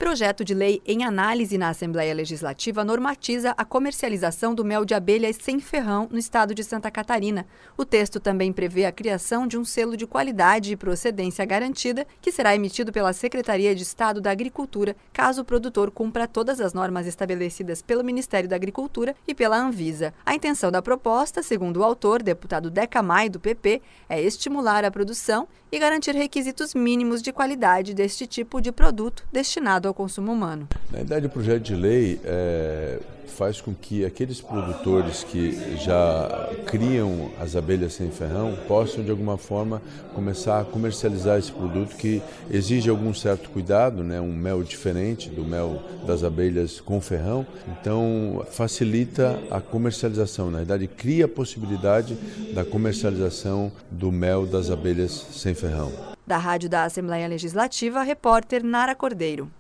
projeto de lei em análise na Assembleia Legislativa normatiza a comercialização do mel de abelhas sem ferrão no estado de Santa Catarina. O texto também prevê a criação de um selo de qualidade e procedência garantida que será emitido pela Secretaria de Estado da Agricultura, caso o produtor cumpra todas as normas estabelecidas pelo Ministério da Agricultura e pela Anvisa. A intenção da proposta, segundo o autor, deputado Deca Maia, do PP, é estimular a produção e garantir requisitos mínimos de qualidade deste tipo de produto destinado ao consumo humano. Na verdade, o projeto de lei faz com que aqueles produtores que já criam as abelhas sem ferrão possam, de alguma forma, começar a comercializar esse produto que exige algum certo cuidado, né? Um mel diferente do mel das abelhas com ferrão. Então, facilita a comercialização. Na verdade, cria a possibilidade da comercialização do mel das abelhas sem ferrão. Da Rádio da Assembleia Legislativa, repórter Nara Cordeiro.